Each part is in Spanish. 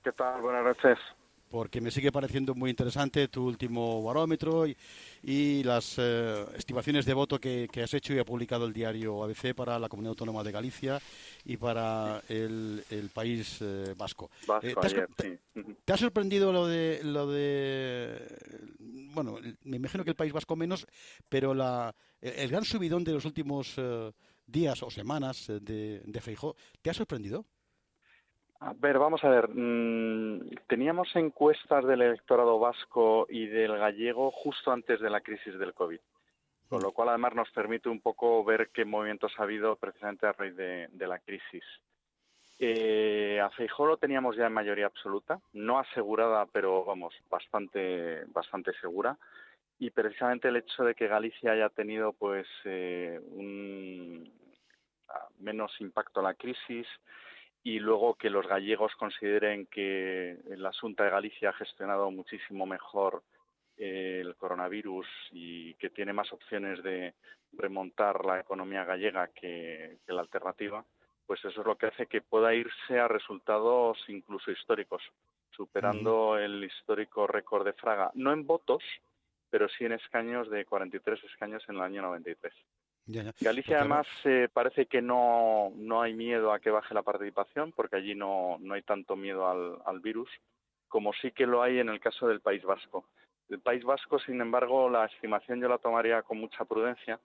¿qué tal? Buenas noches. Porque me sigue pareciendo muy interesante tu último barómetro y las estimaciones de voto que has hecho y ha publicado el diario ABC para la Comunidad Autónoma de Galicia y para el País Vasco. Vasco ¿Te has, ayer, sí. te ha sorprendido bueno, me imagino que el País Vasco menos, pero el gran subidón de los últimos días o semanas de Feijóo, ¿te ha sorprendido? A ver, vamos a ver. Teníamos encuestas del electorado vasco y del gallego justo antes de la crisis del COVID, con Mm. lo cual además nos permite un poco ver qué movimientos ha habido precisamente a raíz de la crisis. A Feijóo lo teníamos ya en mayoría absoluta, no asegurada, pero vamos, bastante segura. Y precisamente el hecho de que Galicia haya tenido pues menos impacto a la crisis y luego que los gallegos consideren que la Xunta de Galicia ha gestionado muchísimo mejor el coronavirus y que tiene más opciones de remontar la economía gallega que la alternativa, pues eso es lo que hace que pueda irse a resultados incluso históricos, Ujú. superando el histórico récord de Fraga, no en votos, pero sí en escaños de 43 escaños en el año 93. Ya, ya. Galicia Porque, a ver, además parece que no hay miedo a que baje la participación porque allí no hay tanto miedo al virus como sí que lo hay en el caso del País Vasco. El País Vasco, sin embargo, la estimación yo la tomaría con mucha prudencia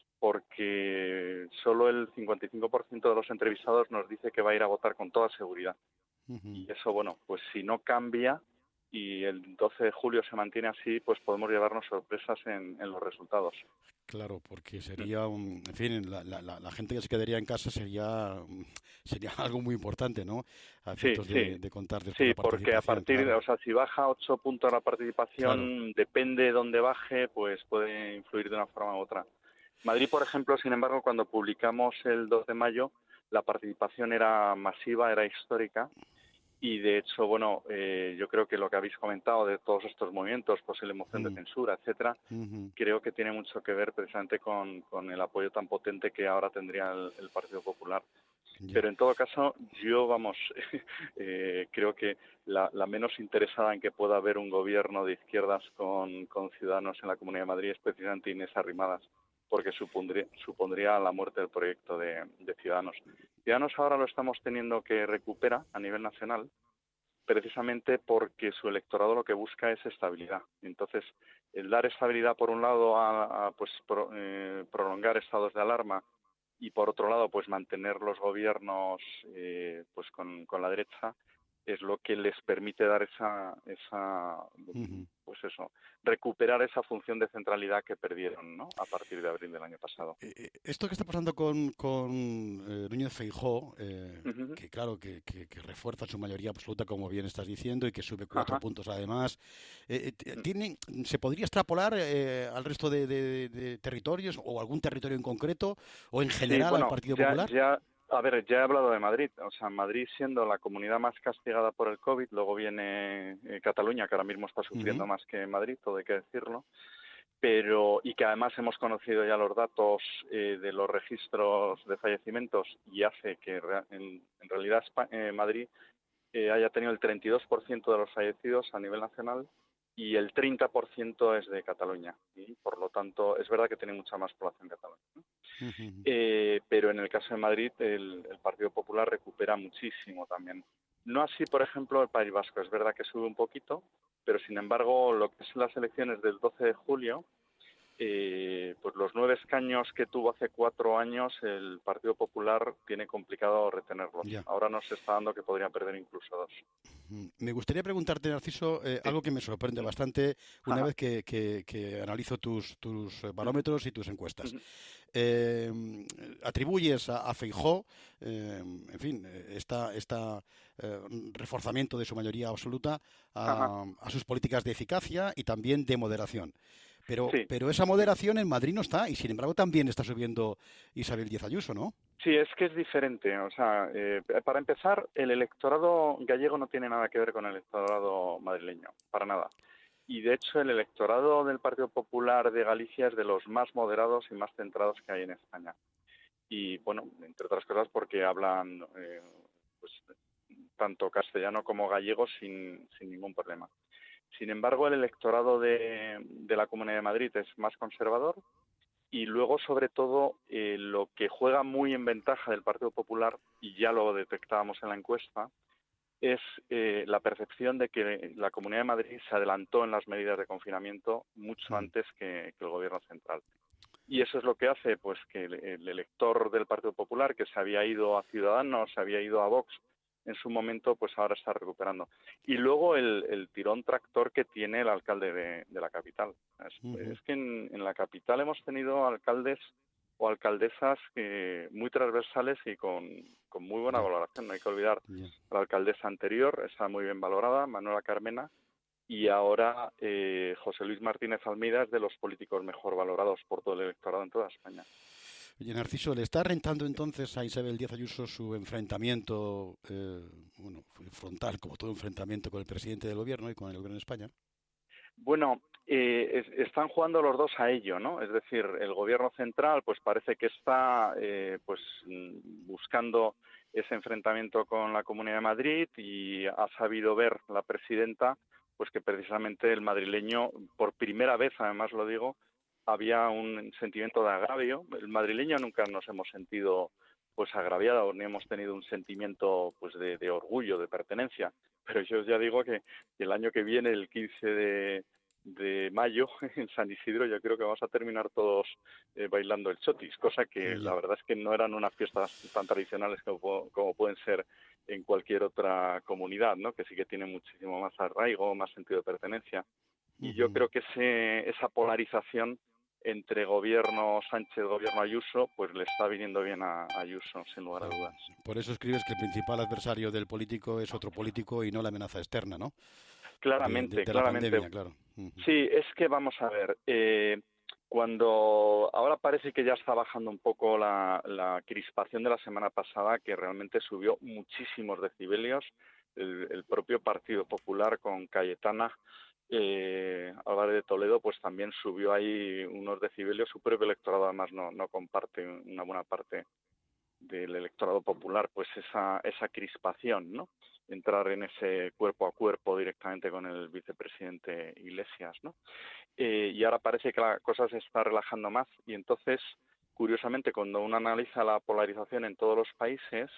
porque solo el 55% de los entrevistados nos dice que va a ir a votar con toda seguridad. ujú. Y eso, bueno, pues si no cambia y el 12 de julio se mantiene así, pues podemos llevarnos sorpresas en los resultados. Claro, porque sería en fin, la gente que se quedaría en casa sería algo muy importante, ¿no? A Sí, efectos sí, de contar después sí, la porque a participación, partir de, claro, o sea, si baja 8 puntos la claro. participación, depende de dónde baje, pues puede influir de una forma u otra. Madrid, por ejemplo, sin embargo, cuando publicamos el 2 de mayo, la participación era masiva, era histórica, y de hecho, bueno, yo creo que lo que habéis comentado de todos estos movimientos, posible moción de Mm, censura, etcétera, ujú, creo que tiene mucho que ver precisamente con el apoyo tan potente que ahora tendría el Partido Popular. ya. Pero en todo caso, yo, vamos, creo que la menos interesada en que pueda haber un gobierno de izquierdas con Ciudadanos en la Comunidad de Madrid es precisamente Inés Arrimadas, porque supondría la muerte del proyecto de Ciudadanos. Ciudadanos ahora lo estamos teniendo que recuperar a nivel nacional, precisamente porque su electorado lo que busca es estabilidad. Entonces, el dar estabilidad, por un lado, prolongar estados de alarma y por otro lado pues mantener los gobiernos pues con la derecha es lo que les permite dar esa Ujú. pues eso, recuperar esa función de centralidad que perdieron, ¿no? A partir de abril del año pasado. Esto que está pasando con Núñez Feijóo, Uh-huh. que claro, que refuerza su mayoría absoluta, como bien estás diciendo, y que sube cuatro Ajá. puntos además, ¿se podría extrapolar al resto de territorios o algún territorio en concreto o en Sí, general al bueno, Partido Popular? a ver, ya he hablado de Madrid. O sea, Madrid siendo la comunidad más castigada por el COVID, luego viene Cataluña, que ahora mismo está sufriendo Ujú. más que Madrid, todo hay que decirlo, pero y que además hemos conocido ya los datos de los registros de fallecimientos y hace que en realidad Madrid haya tenido el 32% de los fallecidos a nivel nacional y el 30% es de Cataluña. Y por lo tanto, es verdad que tiene mucha más población Cataluña, ¿no? Ujú. Pero en el caso de Madrid, el Partido Popular recupera muchísimo también. No así, por ejemplo, el País Vasco. Es verdad que sube un poquito, pero sin embargo, lo que son las elecciones del 12 de julio, pues los 9 escaños que tuvo hace 4 años, el Partido Popular tiene complicado retenerlos. Ya. Ahora nos está dando que podría perder incluso 2. Me gustaría preguntarte, Narciso, Sí. algo que me sorprende bastante una Ajá. vez que analizo tus barómetros y tus encuestas. eh, Atribuyes a Feijóo, en fin, esta reforzamiento de su mayoría absoluta Ajá. a sus políticas de eficacia y también de moderación. Sí. Pero esa moderación en Madrid no está y sin embargo también está subiendo Isabel Díaz Ayuso, ¿no? Sí, es que es diferente. O sea, para empezar, el electorado gallego no tiene nada que ver con el electorado madrileño, para nada. Y de hecho, el electorado del Partido Popular de Galicia es de los más moderados y más centrados que hay en España. Y bueno, entre otras cosas porque hablan pues tanto castellano como gallego sin ningún problema. Sin embargo, el electorado de la Comunidad de Madrid es más conservador y luego, sobre todo, lo que juega muy en ventaja del Partido Popular, y ya lo detectábamos en la encuesta, es la percepción de que la Comunidad de Madrid se adelantó en las medidas de confinamiento mucho antes que el Gobierno central. Y eso es lo que hace pues que el elector del Partido Popular, que se había ido a Ciudadanos, se había ido a Vox en su momento, pues ahora está recuperando. Y luego el tirón tractor que tiene el alcalde de la capital. Es que en la capital hemos tenido alcaldes o alcaldesas muy transversales y con muy buena valoración. No hay que olvidar la alcaldesa anterior, está muy bien valorada, Manuela Carmena, y ahora José Luis Martínez Almeida es de los políticos mejor valorados por todo el electorado en toda España. Oye, Narciso, ¿le está rentando entonces a Isabel Díaz Ayuso su enfrentamiento, frontal, como todo enfrentamiento con el presidente del gobierno y con el gobierno de España? Bueno, están jugando los dos a ello, ¿no? Es decir, el gobierno central pues parece que está buscando ese enfrentamiento con la Comunidad de Madrid y ha sabido ver la presidenta pues que precisamente el madrileño, por primera vez, además lo digo, había un sentimiento de agravio. El madrileño nunca nos hemos sentido pues agraviados, ni hemos tenido un sentimiento pues de orgullo, de pertenencia. Pero yo ya digo que el año que viene, el 15 de mayo, en San Isidro, yo creo que vamos a terminar todos bailando el chotis, cosa que la verdad es que no eran unas fiestas tan tradicionales como pueden ser en cualquier otra comunidad, ¿no? Que sí que tiene muchísimo más arraigo, más sentido de pertenencia. Y yo creo que esa polarización entre gobierno Sánchez, gobierno Ayuso, pues le está viniendo bien a Ayuso, sin lugar a dudas. Por eso escribes que el principal adversario del político es otro político y no la amenaza externa, ¿no? Claramente, de claramente. La pandemia, claro. Sí, es que vamos a ver, cuando ahora parece que ya está bajando un poco la crispación de la semana pasada, que realmente subió muchísimos decibelios, el propio Partido Popular con Cayetana Álvarez de Toledo, pues también subió ahí unos decibelios. Su propio electorado además no comparte una buena parte del electorado popular, pues esa crispación, ¿no? Entrar en ese cuerpo a cuerpo directamente con el vicepresidente Iglesias, ¿no? Y ahora parece que la cosa se está relajando más y entonces, curiosamente, cuando uno analiza la polarización en todos los países,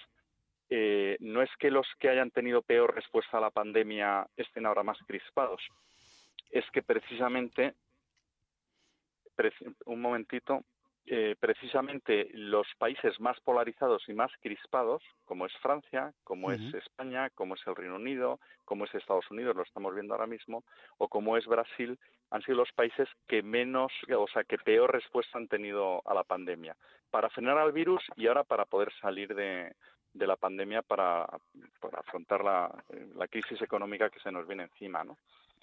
no es que los que hayan tenido peor respuesta a la pandemia estén ahora más crispados, es que precisamente, un momentito, precisamente los países más polarizados y más crispados, como es Francia, como es España, como es el Reino Unido, como es Estados Unidos, lo estamos viendo ahora mismo, o como es Brasil, han sido los países que que peor respuesta han tenido a la pandemia, para frenar al virus y ahora para poder salir de la pandemia para afrontar la crisis económica que se nos viene encima, ¿no?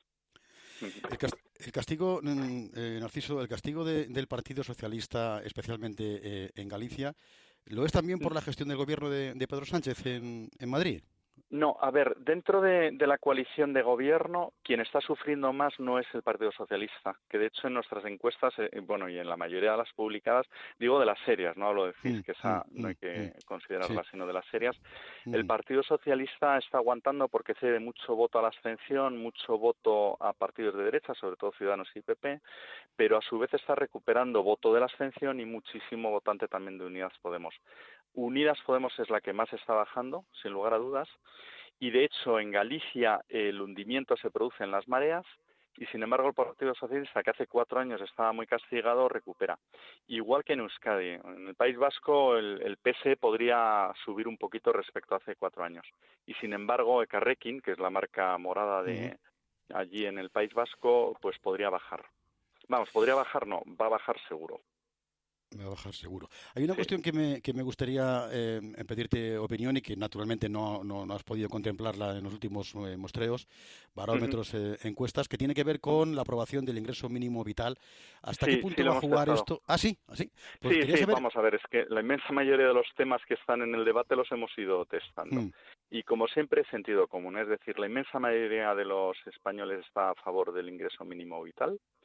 El castigo, Narciso, el castigo del Partido Socialista, especialmente en Galicia, ¿lo es también por la gestión del gobierno de Pedro Sánchez en Madrid? No, a ver, dentro de la coalición de gobierno, quien está sufriendo más no es el Partido Socialista, que de hecho en nuestras encuestas, y en la mayoría de las publicadas, digo de las serias, no hablo de CIS, que esa no hay que considerarla, sino de las serias, el Partido Socialista está aguantando porque cede mucho voto a la abstención, mucho voto a partidos de derecha, sobre todo Ciudadanos y PP, pero a su vez está recuperando voto de la abstención y muchísimo votante también de Unidas Podemos. Unidas Podemos es la que más está bajando, sin lugar a dudas, y de hecho en Galicia el hundimiento se produce en las mareas y sin embargo el Partido Socialista, que hace 4 años estaba muy castigado, recupera. Igual que en Euskadi, en el País Vasco el PS podría subir un poquito respecto a hace 4 años. Y sin embargo Ekarrekin, que es la marca morada de allí en el País Vasco, pues podría bajar. Vamos, podría bajar, no, va a bajar seguro. Me va a bajar seguro. Hay una cuestión que me gustaría pedirte opinión y que naturalmente no has podido contemplarla en los últimos muestreos, barómetros, encuestas, que tiene que ver con la aprobación del ingreso mínimo vital. ¿Hasta qué punto va a jugar esto? Sí. Pues sí, vamos a ver, es que la inmensa mayoría de los temas que están en el debate los hemos ido testando. Y como siempre, sentido común, es decir, la inmensa mayoría de los españoles está a favor del ingreso mínimo vital.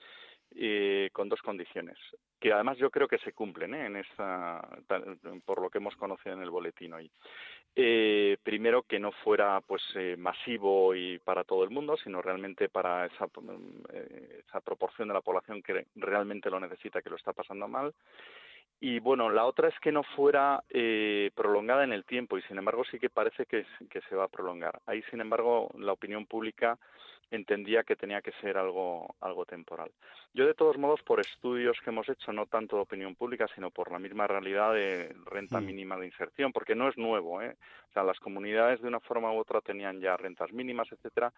con dos condiciones, que además yo creo que se cumplen por lo que hemos conocido en el boletín hoy. Primero, que no fuera pues masivo y para todo el mundo, sino realmente para esa proporción de la población que realmente lo necesita, que lo está pasando mal. Y bueno, la otra es que no fuera prolongada en el tiempo, y sin embargo sí que parece que se va a prolongar. Ahí, sin embargo, la opinión pública entendía que tenía que ser algo temporal. Yo, de todos modos, por estudios que hemos hecho, no tanto de opinión pública, sino por la misma realidad de renta mínima de inserción, porque no es nuevo, ¿eh? O sea, las comunidades de una forma u otra tenían ya rentas mínimas, etcétera.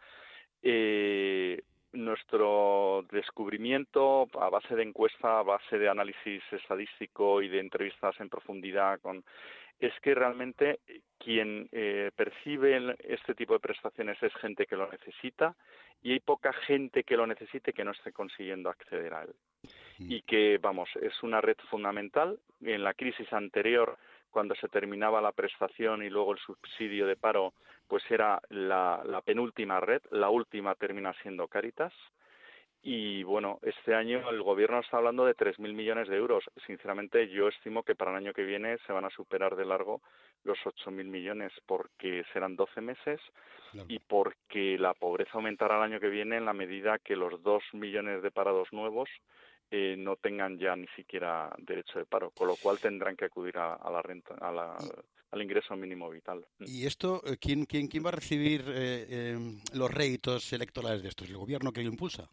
Nuestro descubrimiento, a base de encuesta, a base de análisis estadístico y de entrevistas en profundidad es que realmente quien percibe este tipo de prestaciones es gente que lo necesita, y hay poca gente que lo necesite que no esté consiguiendo acceder a él. Y que, vamos, es una red fundamental. En la crisis anterior, cuando se terminaba la prestación y luego el subsidio de paro, pues era la penúltima red, la última termina siendo Cáritas. Y bueno, este año el gobierno está hablando de 3.000 millones de euros. Sinceramente, yo estimo que para el año que viene se van a superar de largo los 8.000 millones, porque serán 12 meses, claro, y porque la pobreza aumentará el año que viene en la medida que los 2 millones de parados nuevos no tengan ya ni siquiera derecho de paro, con lo cual tendrán que acudir a la renta, al ingreso mínimo vital. ¿Y esto, quién va a recibir los réditos electorales de esto? ¿Es el gobierno que lo impulsa?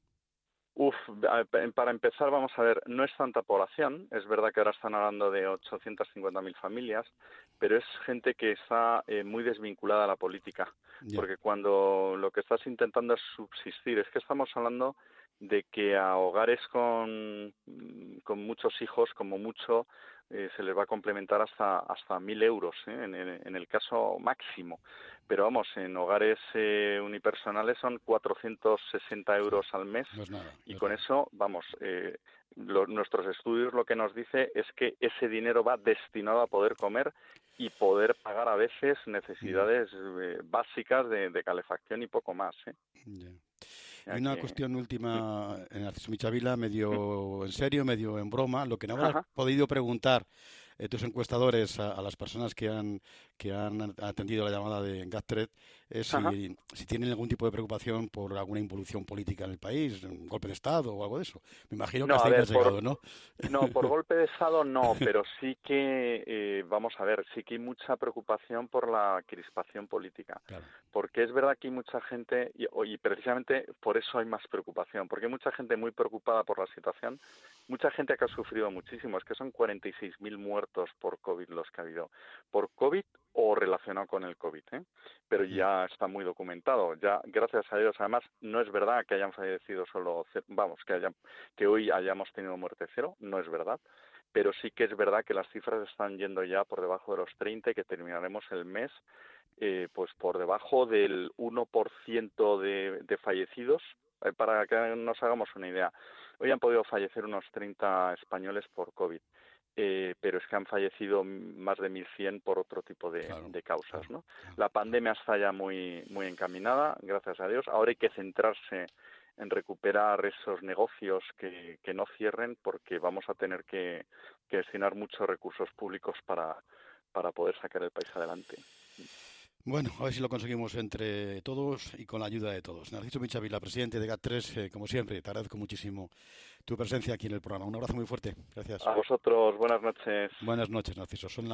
Para empezar, vamos a ver, no es tanta población. Es verdad que ahora están hablando de 850.000 familias, pero es gente que está muy desvinculada a la política, porque cuando lo que estás intentando es subsistir, es que estamos hablando de que a hogares con muchos hijos, como mucho, se les va a complementar hasta 1.000 euros, en el caso máximo. Pero vamos, en hogares unipersonales son 460 euros al mes, no es nada, y con eso, vamos, nuestros estudios lo que nos dice es que ese dinero va destinado a poder comer y poder pagar a veces necesidades básicas de calefacción y poco más. Y una cuestión última, Narciso Michavila, medio en serio, medio en broma. Lo que no habrás podido preguntar tus encuestadores a las personas que han atendido la llamada de GAT3 es si tienen algún tipo de preocupación por alguna involución política en el país, un golpe de Estado o algo de eso. Me imagino que hasta ahí no has llegado, ¿no? No, por golpe de Estado no, pero sí que, vamos a ver, sí que hay mucha preocupación por la crispación política. Claro. Porque es verdad que hay mucha gente, y precisamente por eso hay más preocupación, porque hay mucha gente muy preocupada por la situación, mucha gente que ha sufrido muchísimo. Es que son 46.000 muertos por COVID los que ha habido. Por COVID o relacionado con el COVID, pero ya está muy documentado. Ya, gracias a Dios, además, no es verdad que hayan fallecido que hoy hayamos tenido muerte cero, no es verdad, pero sí que es verdad que las cifras están yendo ya por debajo de los 30 y que terminaremos el mes pues por debajo del 1% de fallecidos. Para que nos hagamos una idea, hoy han podido fallecer unos 30 españoles por COVID. Pero es que han fallecido más de 1.100 por otro tipo de causas, ¿no? La pandemia está ya muy, muy encaminada, gracias a Dios. Ahora hay que centrarse en recuperar esos negocios que no cierren, porque vamos a tener que destinar muchos recursos públicos para poder sacar el país adelante. Bueno, a ver si lo conseguimos entre todos y con la ayuda de todos. Narciso Michavila, presidente de GAT3, como siempre, te agradezco muchísimo tu presencia aquí en el programa. Un abrazo muy fuerte. Gracias. A vosotros, buenas noches. Buenas noches, Narciso.